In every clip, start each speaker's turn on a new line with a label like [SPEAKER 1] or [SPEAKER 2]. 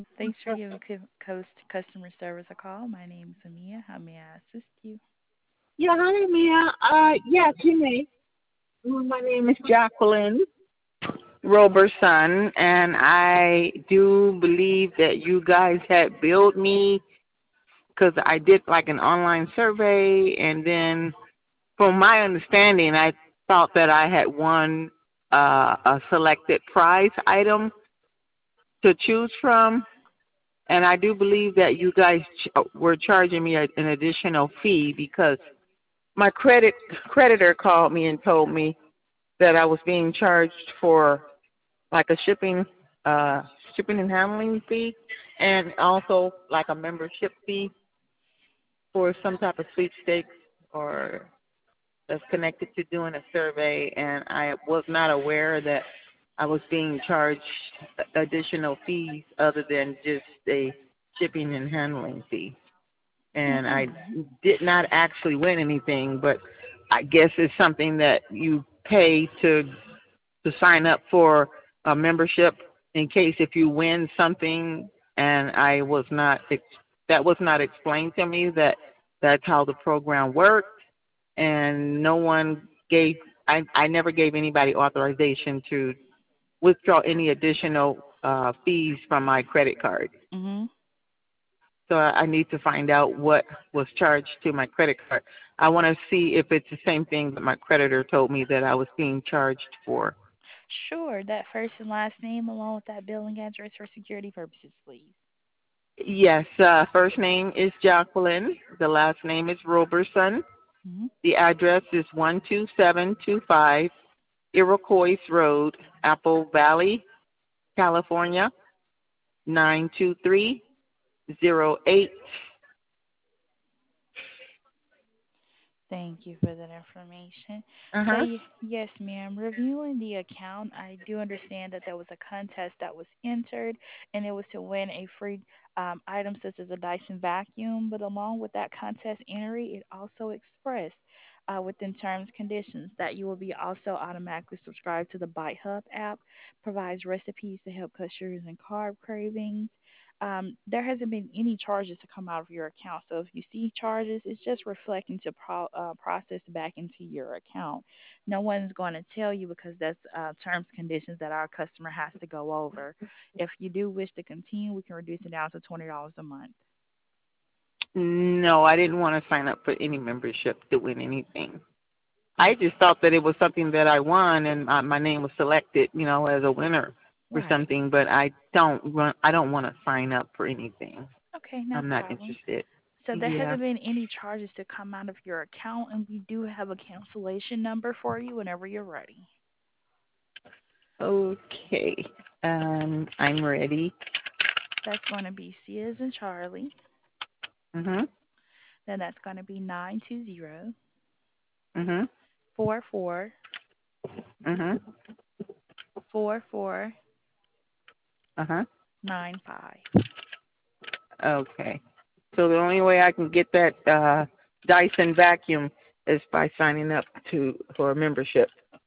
[SPEAKER 1] Thanks for giving Coast Customer Service a call. My name is Amia. How may I assist you?
[SPEAKER 2] Yeah, hi, Mia. Yes, you may. My name is Jacqueline Roberson, and I do believe that you guys had billed me because I did like an online survey, and then from my understanding, I thought that I had won a selected prize item to choose from, and I do believe that you guys were charging me an additional fee because my creditor called me and told me that I was being charged for like a shipping and handling fee, and also like a membership fee for some type of sweepstakes or that's connected to doing a survey, and I was not aware that I was being charged additional fees other than just a shipping and handling fee. And I
[SPEAKER 1] Yeah.
[SPEAKER 2] did not actually win anything, but I guess it's something that you pay to sign up for a membership in case if you win something. And that was not explained to me that that's how the program worked, and no one gave I never gave anybody authorization to withdraw any additional fees from my credit card.
[SPEAKER 1] Mhm.
[SPEAKER 2] So I need to find out what was charged to my credit card. I want to see if it's the same thing that my creditor told me that I was being charged for.
[SPEAKER 1] Sure. That first and last name along with that billing address for security purposes, please.
[SPEAKER 2] Yes, first name is Jacqueline. The last name is Roberson.
[SPEAKER 1] Mhm.
[SPEAKER 2] The address is 12725 Iroquois Road, Apple Valley, California, 92308.
[SPEAKER 1] Thank you for that information. So,
[SPEAKER 2] Uh-huh.
[SPEAKER 1] yes, ma'am, reviewing the account, I do understand that there was a contest that was entered, and it was to win a free item such as a Dyson vacuum. But along with that contest entry, it also expressed within terms and conditions that you will be also automatically subscribed to the Bite Hub app, provides recipes to help cut sugars and carb cravings. There hasn't been any charges to come out of your account. So if you see charges, it's just reflecting to process back into your account. No one's going to tell you because that's terms and conditions that our customer has to go over. If you do wish to continue, we can reduce it down to $20 a month.
[SPEAKER 2] No, I didn't want to sign up for any membership to win anything. I
[SPEAKER 1] Mm,
[SPEAKER 2] just thought that it was something that I won and my name was selected, as a winner for
[SPEAKER 1] right.
[SPEAKER 2] something, but I don't want to sign up for anything.
[SPEAKER 1] Okay, no
[SPEAKER 2] I'm not
[SPEAKER 1] problem.
[SPEAKER 2] interested.
[SPEAKER 1] So there
[SPEAKER 2] Yeah.
[SPEAKER 1] hasn't been any charges to come out of your account, and we do have a cancellation number for you whenever you're ready.
[SPEAKER 2] Okay. I'm ready.
[SPEAKER 1] That's going to be C as in Charlie.
[SPEAKER 2] Mhm.
[SPEAKER 1] Then that's going to be 920
[SPEAKER 2] Mhm.
[SPEAKER 1] 44
[SPEAKER 2] Mhm.
[SPEAKER 1] 4495.
[SPEAKER 2] Uh-huh. Okay. So the only way I can get that Dyson vacuum is by signing up to for a membership.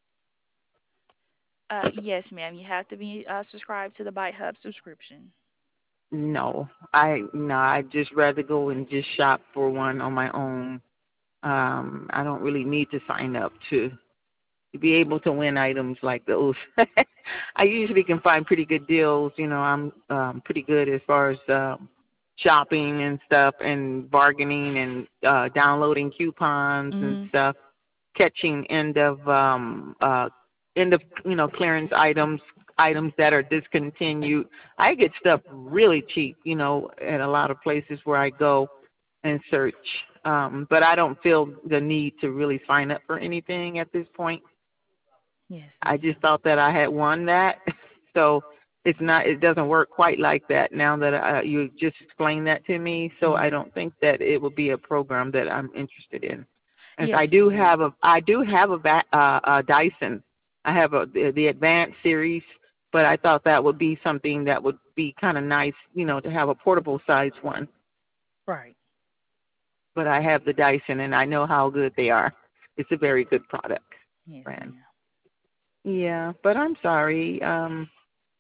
[SPEAKER 1] Yes, ma'am. You have to be subscribed to the Bite Hub subscription.
[SPEAKER 2] No. I'd just rather go and just shop for one on my own. I don't really need to sign up to be able to win items like those. I usually can find pretty good deals. I'm pretty good as far as shopping and stuff and bargaining and downloading coupons and
[SPEAKER 1] Mm,
[SPEAKER 2] stuff, catching end of clearance items that are discontinued. I get stuff really cheap, at a lot of places where I go and search. But I don't feel the need to really sign up for anything at this point.
[SPEAKER 1] yes,
[SPEAKER 2] I
[SPEAKER 1] ma'am.
[SPEAKER 2] just thought that I had won that. So it doesn't work quite like that now that you just explained that to me. So
[SPEAKER 1] Mm,
[SPEAKER 2] I don't think that it would be a program that I'm interested in. As
[SPEAKER 1] yes, ma'am.
[SPEAKER 2] I do have a Dyson. I have the Advanced series, but I thought that would be something that would be kind of nice, to have a portable size one.
[SPEAKER 1] Right.
[SPEAKER 2] But I have the Dyson, and I know how good they are. It's a very good product
[SPEAKER 1] Yes,
[SPEAKER 2] brand.
[SPEAKER 1] ma'am.
[SPEAKER 2] Yeah, but I'm sorry.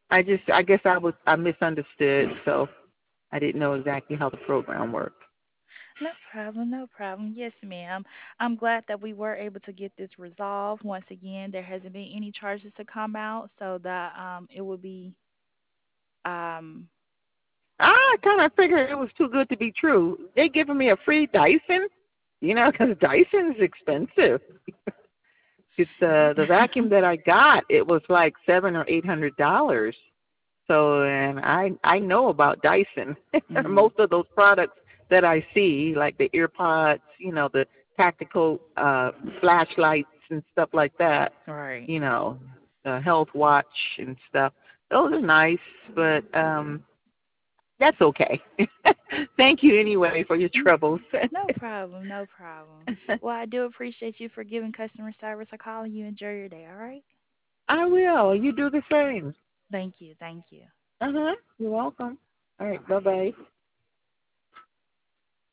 [SPEAKER 2] I guess I misunderstood, so I didn't know exactly how the program worked.
[SPEAKER 1] No problem, no problem. Yes, ma'am. I'm glad that we were able to get this resolved. Once again, there hasn't been any charges to come out, so that it will be um
[SPEAKER 2] I kind of figured it was too good to be true. They giving me a free Dyson, because Dyson's expensive. It's the vacuum that I got. It was like $700 or $800. So, and I know about Dyson.
[SPEAKER 1] mhm.
[SPEAKER 2] Most of those products that I see, like the earpods, the tactical flashlights and stuff like that,
[SPEAKER 1] Right.
[SPEAKER 2] you know, the health watch and stuff. Those are nice, but that's okay. Thank you anyway for your
[SPEAKER 1] Mm,
[SPEAKER 2] troubles.
[SPEAKER 1] no problem, no problem. Well, I do appreciate you for giving customer service a call. You enjoy your day, all right?
[SPEAKER 2] I will. You do the same.
[SPEAKER 1] Thank you, thank you.
[SPEAKER 2] Uh huh. You're welcome. All
[SPEAKER 1] Bye
[SPEAKER 2] right. Bye
[SPEAKER 1] bye.
[SPEAKER 2] bye.